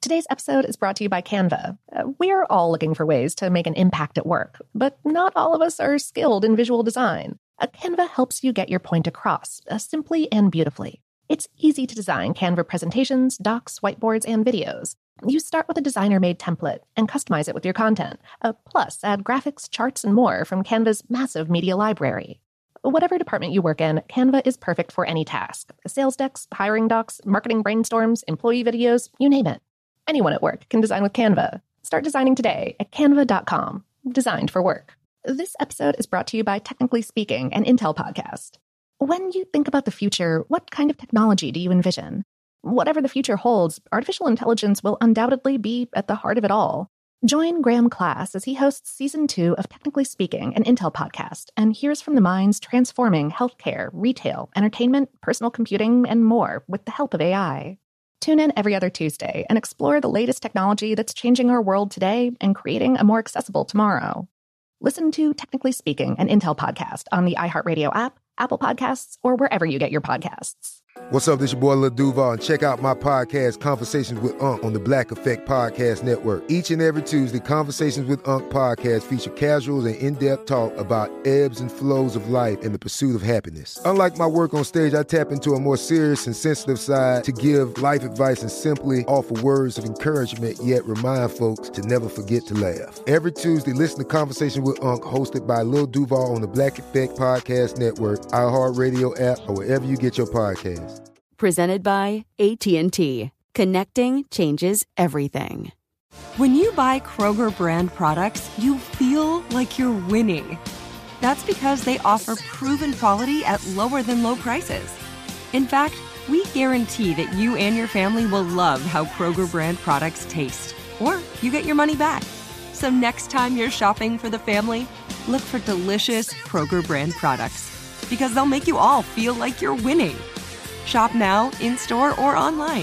Today's episode is brought to you by Canva. We're all looking for ways to make an impact at work, but not all of us are skilled in visual design. Canva helps you get your point across, simply and beautifully. It's easy to design Canva presentations, docs, whiteboards, and videos. You start with a designer-made template and customize it with your content. Plus, add graphics, charts, and more from Canva's massive media library. Whatever department you work in, Canva is perfect for any task. Sales decks, hiring docs, marketing brainstorms, employee videos, you name it. Anyone at work can design with Canva. Start designing today at canva.com. Designed for work. This episode is brought to you by Technically Speaking, an Intel podcast. When you think about the future, what kind of technology do you envision? Whatever the future holds, artificial intelligence will undoubtedly be at the heart of it all. Join Graham Class as he hosts Season 2 of Technically Speaking, an Intel podcast, and hears from the minds transforming healthcare, retail, entertainment, personal computing, and more with the help of AI. Tune in every other Tuesday and explore the latest technology that's changing our world today and creating a more accessible tomorrow. Listen to Technically Speaking, an Intel podcast on the iHeartRadio app, Apple Podcasts, or wherever you get your podcasts. What's up, this your boy Lil Duval, and check out my podcast, Conversations with Unc, on the Black Effect Podcast Network. Each and every Tuesday, Conversations with Unc podcast feature casual and in-depth talk about ebbs and flows of life and the pursuit of happiness. Unlike my work on stage, I tap into a more serious and sensitive side to give life advice and simply offer words of encouragement, yet remind folks to never forget to laugh. Every Tuesday, listen to Conversation with Unc, hosted by Lil Duval on the Black Effect Podcast Network, iHeartRadio app, or wherever you get your podcasts. Presented by AT&T. Connecting changes everything. When you buy Kroger brand products, you feel like you're winning. That's because they offer proven quality at lower than low prices. In fact, we guarantee that you and your family will love how Kroger brand products taste, or you get your money back. So next time you're shopping for the family, look for delicious Kroger brand products, because they'll make you all feel like you're winning. Shop now, in-store, or online.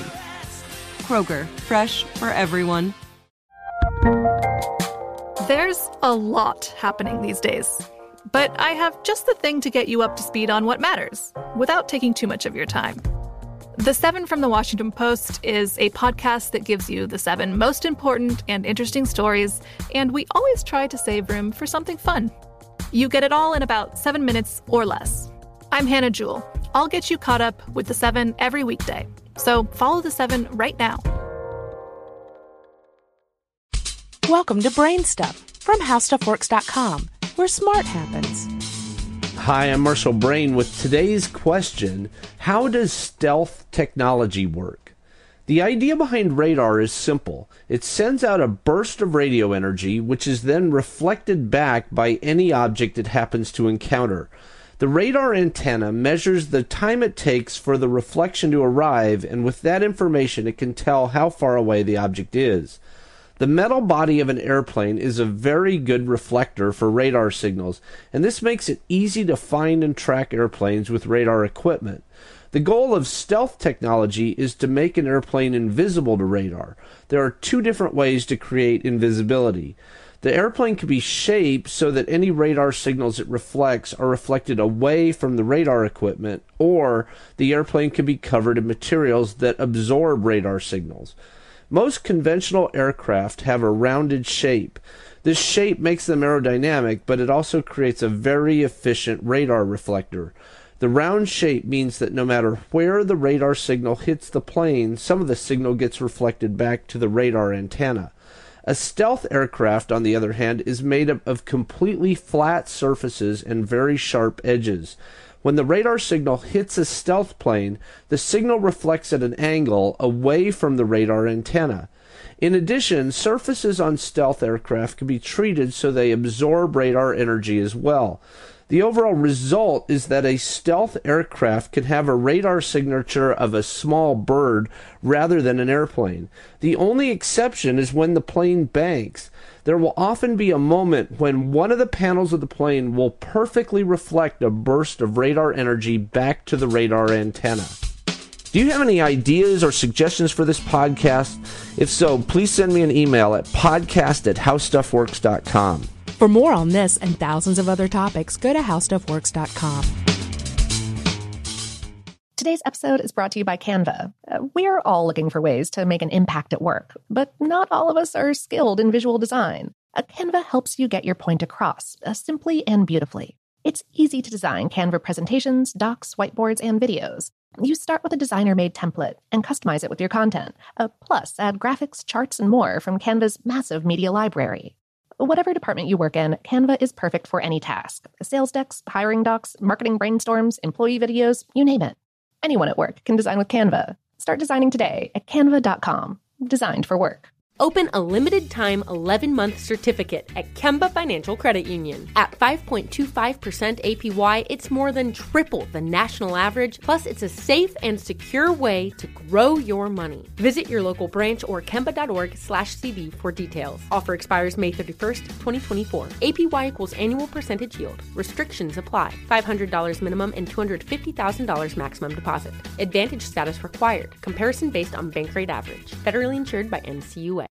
Kroger, fresh for everyone. There's a lot happening these days, but I have just the thing to get you up to speed on what matters, without taking too much of your time. The 7 from the Washington Post is a podcast that gives you the 7 most important and interesting stories, and we always try to save room for something fun. You get it all in about 7 minutes or less. I'm Hannah Jewell. I'll get you caught up with the 7 every weekday. So follow the 7 right now. Welcome to Brain Stuff from HowStuffWorks.com, where smart happens. Hi, I'm Marshall Brain with today's question: how does stealth technology work? The idea behind radar is simple. It sends out a burst of radio energy, which is then reflected back by any object it happens to encounter. The radar antenna measures the time it takes for the reflection to arrive, and with that information it can tell how far away the object is. The metal body of an airplane is a very good reflector for radar signals, and this makes it easy to find and track airplanes with radar equipment. The goal of stealth technology is to make an airplane invisible to radar. There are 2 different ways to create invisibility. The airplane can be shaped so that any radar signals it reflects are reflected away from the radar equipment, or the airplane can be covered in materials that absorb radar signals. Most conventional aircraft have a rounded shape. This shape makes them aerodynamic, but it also creates a very efficient radar reflector. The round shape means that no matter where the radar signal hits the plane, some of the signal gets reflected back to the radar antenna. A stealth aircraft, on the other hand, is made up of completely flat surfaces and very sharp edges. When the radar signal hits a stealth plane, the signal reflects at an angle away from the radar antenna. In addition, surfaces on stealth aircraft can be treated so they absorb radar energy as well. The overall result is that a stealth aircraft can have a radar signature of a small bird rather than an airplane. The only exception is when the plane banks. There will often be a moment when one of the panels of the plane will perfectly reflect a burst of radar energy back to the radar antenna. Do you have any ideas or suggestions for this podcast? If so, please send me an email at podcast@howstuffworks.com. For more on this and thousands of other topics, go to HowStuffWorks.com. Today's episode is brought to you by Canva. We're all looking for ways to make an impact at work, but not all of us are skilled in visual design. Canva helps you get your point across, simply and beautifully. It's easy to design Canva presentations, docs, whiteboards, and videos. You start with a designer-made template and customize it with your content. Plus, add graphics, charts, and more from Canva's massive media library. Whatever department you work in, Canva is perfect for any task. Sales decks, hiring docs, marketing brainstorms, employee videos, you name it. Anyone at work can design with Canva. Start designing today at canva.com. Designed for work. Open a limited-time 11-month certificate at Kemba Financial Credit Union. At 5.25% APY, it's more than triple the national average, plus it's a safe and secure way to grow your money. Visit your local branch or kemba.org/cd for details. Offer expires May 31st, 2024. APY equals annual percentage yield. Restrictions apply. $500 minimum and $250,000 maximum deposit. Advantage status required. Comparison based on bank rate average. Federally insured by NCUA.